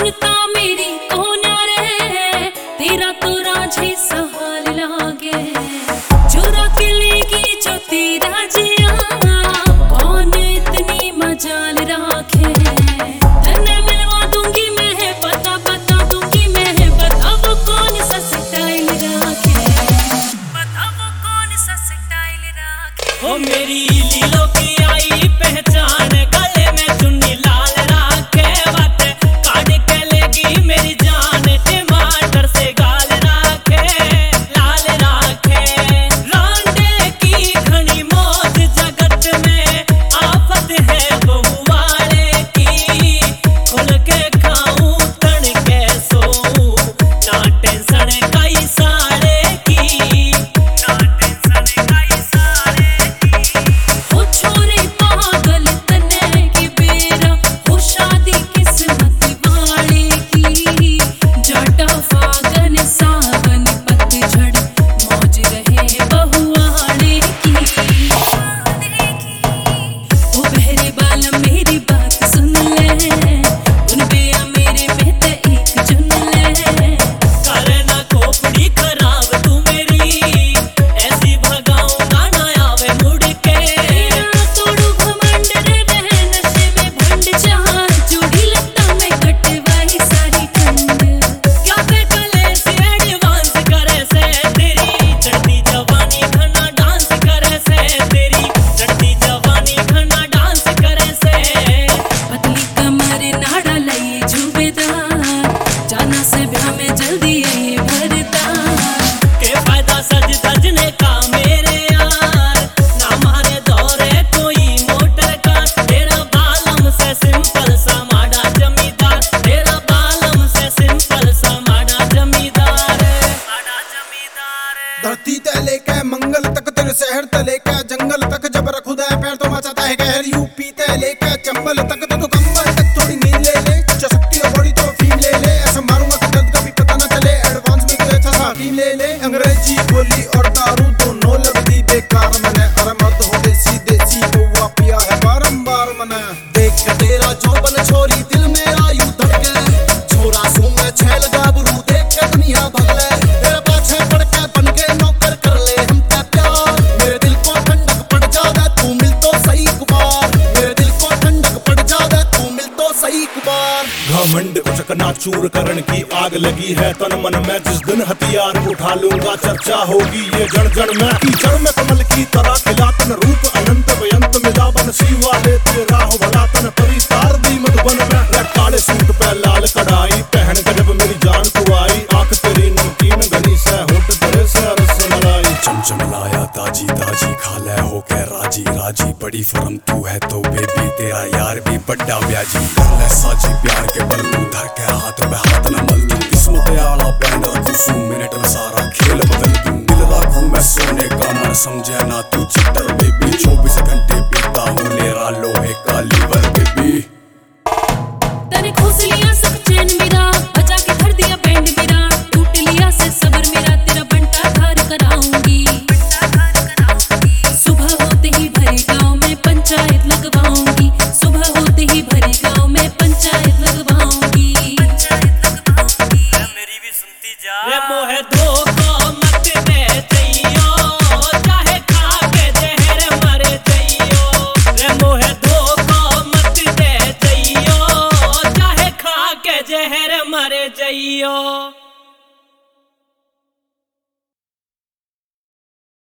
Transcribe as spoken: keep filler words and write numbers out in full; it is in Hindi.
सुनता मेरी कौन रे, तेरा तो राजी सहाल लागे। चुरा के लेगी जो तेरा जिया, कौन इतनी मजाल राखे। तन्ने मिलवा दूंगी मैं, पता बता दूंगी मैं, बता वो कौन सा स्टाइल राखे, बता वो कौन सा स्टाइल राखे। ओ मेरी लीलो की आई पहचान, गले में चुन्नी लाल राखे। बात काट के लेगी मेरी जान, टमाटर से गाल राखे, लाल राखे। लौंडे की घनी मौत जगत में, आफत है बहू वाले की। खुल के खाऊं तन के सोऊं, ना टेंशन कई सारे की, ना टेंशन कई सारे की। हो छोरे पागल तने की बेरा, हो शादी किस्मत वाले की। जाटा फागन सावन पतझड़, मौज रहे बहू वाले की। ओ बहरे बालम मेरी बात सुन ले, उन बेया मेरे में ते एक चुन ले। करे ना खोपड़ी खराब तू मेरी, ऐसी भगाऊंगा ना आवे मुड़ के। तेरा तोड़ू घमंड रे बहन, नशे में भंड जहां जोड़ी लगता मैं कटवाई सारी ठंड। क्या पे कले से एडवांस करे से, तेरी चढ़ती जवानी घना डांस करे से, तेरी चढ़ती जवानी घना डांस करे से। पतली कमर नाड़ा लई झूबेदार, जाना से ब्याह में जल्दी ये भरता। के फायदा सज धजने का मेरे यार, ना मारे दौरे कोई मोटर का। तेरा बालम से सिंपल सा माड़ा जमींदार, तेरा बालम से सिंपल सा माड़ा जमींदार, माड़ा जमींदार। धरती ते लेके मंगल तक, तेरे शहर ते लेके जंगल तक, जब रखुदा है पैर तो मचाता है कहर। यूपी ते लेके चंबल तक, तो तू कंबल तक थोड़ी नींद ले ले। चसकती है बॉडी तो फील ले ले, ऐसा मारूंगा कि दर्द कभी पता न चले। एडवांस में कोई अच्छा सा टीम ले ले। अंग्रेजी बोली और दारू दोनों लगती बेकार मने, अरे मर्द हो देसी देसी हुआ पिया है बारंबार मने। देख के तेरा जोबन छोरी दिल मेरा यूं धड़के, छोरा सू मैं छैल गाबरू देख के दुनिया भगले। तेरे पाछे पड़ के बन के नौकर कर ले हम क्या प्यार, मेरे दिल को ठंडक पड़ जावे तू मिल तो सही कुमार, मेरे दिल को ठंडक पड़ जावे तू मिल तो सही कुमार। घमंड को चकनाचूर करण की आग लगी है तन मन में, जिस दिन हथियार उठा लूंगा चर्चा होगी ये जड़ जड़ में। कीचड़ में कमल की तरह खिला तन, रूप अनंत व्यंत मिला बंसी वाले तेरा हो भला तन। परी तार दी मधुबन में, रे काले सूट पे लाल कढ़ाई पहन के जब मेरी जान तू आई। आंख तेरी नमकीन गली से, होठ तेरे से रस मलाई। चमचम लाया ताजी ताजी, खा ले हो के राजी राजी। बड़ी फर्म तू है तो बेबी, तेरा यार भी बड्डा ब्याजी। कर ले साजी प्यार के बल तू, धर के हाथ में हाथ न मल तू। किस्मत आला बैंड रखूं, मिनट में सारा खेल बदल दूं। दिल रखूं मैं सोने का, मन समझे ना तू चिट्टर बेबी। चौबीस घंटे पीता हूँ मेरा लोहे का लीवर बेबी। तने खोस लिया सब चैन मेरा, बचा के धर दिया बैंड मेरा। टूट लिया से सबर मेरा, तेरा बंटा धार कराऊंगी। सुबह होते ही भरे गांव में पंचायत लगवाऊंगी, सुबह होते ही भरे गांव में पंचायत लगवाऊंगी। मेरी भी सुनती जा। रे मोहे धोखा मत दे जइयो, चाहे खा के जहर मर जइयो। रे मोहे धोखा मत दे जइयो, चाहे खा के जहर मर जइयो।